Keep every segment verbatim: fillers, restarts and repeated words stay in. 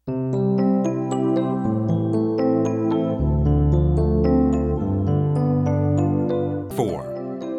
four.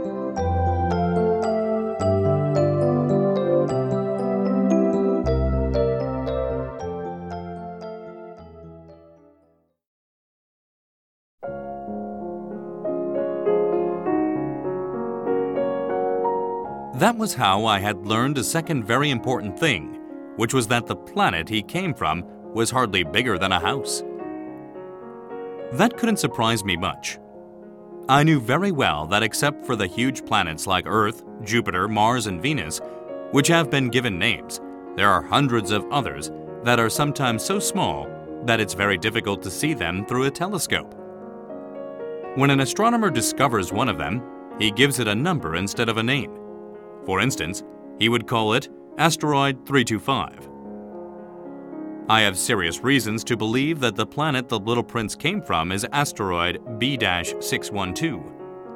That was how I had learned a second very important thing, which was that the planet he came from was hardly bigger than a house. That couldn't surprise me much. I knew very well that except for the huge planets like Earth, Jupiter, Mars, and Venus, which have been given names, there are hundreds of others that are sometimes so small that it's very difficult to see them through a telescope. When an astronomer discovers one of them, he gives it a number instead of a name. For instance, he would call it Asteroid three two five. I have serious reasons to believe that the planet the Little Prince came from is asteroid B six one two.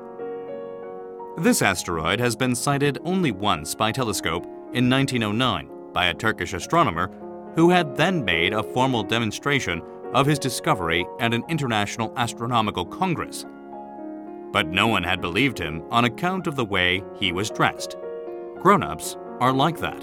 This asteroid has been sighted only once by telescope in nineteen oh nine by a Turkish astronomer who had then made a formal demonstration of his discovery at an international astronomical congress. But no one had believed him on account of the way he was dressed. Grown-ups are like that.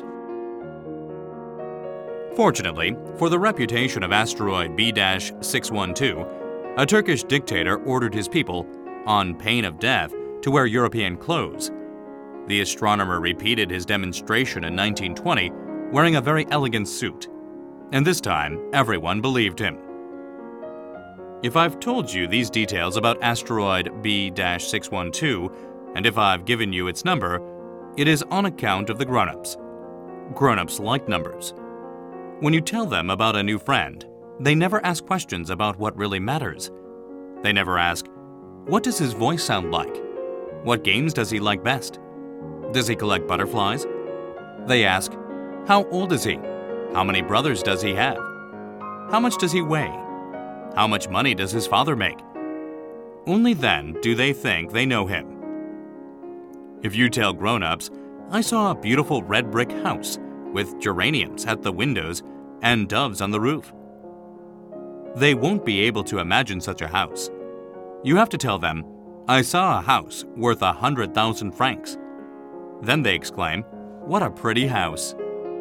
Fortunately, for the reputation of asteroid B six one two, a Turkish dictator ordered his people, on pain of death, to wear European clothes. The astronomer repeated his demonstration in nineteen twenty, wearing a very elegant suit. And this time, everyone believed him. If I've told you these details about asteroid B six one two, and if I've given you its number, it is on account of the grown-ups. Grown-ups like numbers. When you tell them about a new friend, they never ask questions about what really matters. They never ask, what does his voice sound like? What games does he like best? Does he collect butterflies? They ask, how old is he? How many brothers does he have? How much does he weigh? How much money does his father make? Only then do they think they know him. If you tell grown-ups, I saw a beautiful red brick house with geraniums at the windows and doves on the roof, they won't be able to imagine such a house. You have to tell them, I saw a house worth a hundred thousand francs. Then they exclaim, what a pretty house.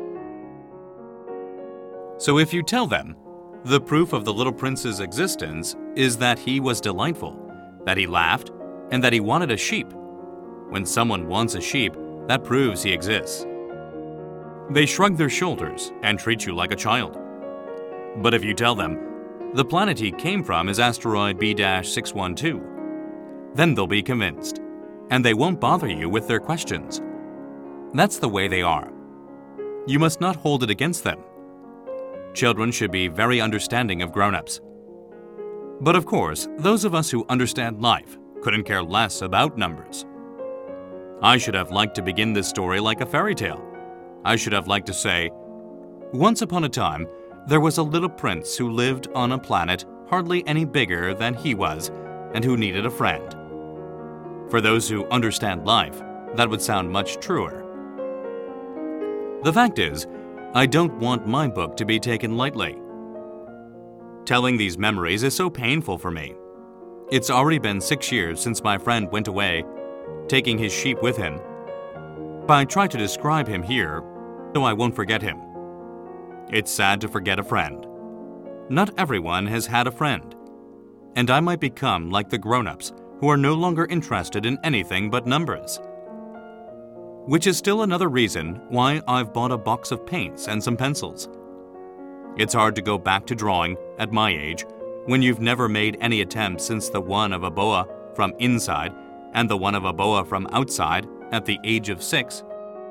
So if you tell them, the proof of the Little Prince's existence is that he was delightful, that he laughed, and that he wanted a sheep. When someone wants a sheep, that proves he exists. They shrug their shoulders and treat you like a child. But if you tell them, the planet he came from is asteroid B six one two, then they'll be convinced, and they won't bother you with their questions. That's the way they are. You must not hold it against them. Children should be very understanding of grown-ups. But of course, those of us who understand life couldn't care less about numbers. I should have liked to begin this story like a fairy tale. I should have liked to say, once upon a time, there was a little prince who lived on a planet hardly any bigger than he was and who needed a friend. For those who understand life, that would sound much truer. The fact is, I don't want my book to be taken lightly. Telling these memories is so painful for me. It's already been six years since my friend went away, taking his sheep with him. But I try to describe him here, so I won't forget him. It's sad to forget a friend. Not everyone has had a friend. And I might become like the grown-ups who are no longer interested in anything but numbers. Which is still another reason why I've bought a box of paints and some pencils. It's hard to go back to drawing, at my age, when you've never made any attempts since the one of a boa from inside and the one of a boa from outside at the age of six.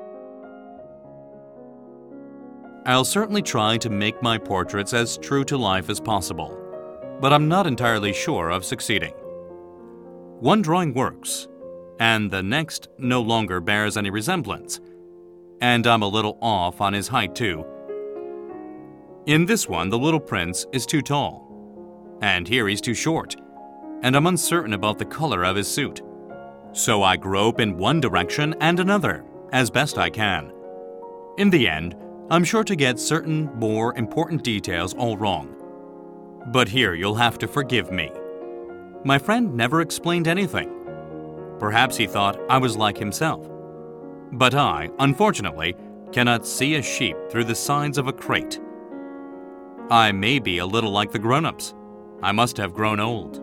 I'll certainly try to make my portraits as true to life as possible, but I'm not entirely sure of succeeding. One drawing works, and the next no longer bears any resemblance, and I'm a little off on his height too. In this one, the little prince is too tall, and here he's too short, and I'm uncertain about the color of his suit. So I grope in one direction and another, as best I can. In the end, I'm sure to get certain more important details all wrong. But here you'll have to forgive me. My friend never explained anything. Perhaps he thought I was like himself. But I, unfortunately, cannot see a sheep through the sides of a crate. I may be a little like the grown-ups. I must have grown old.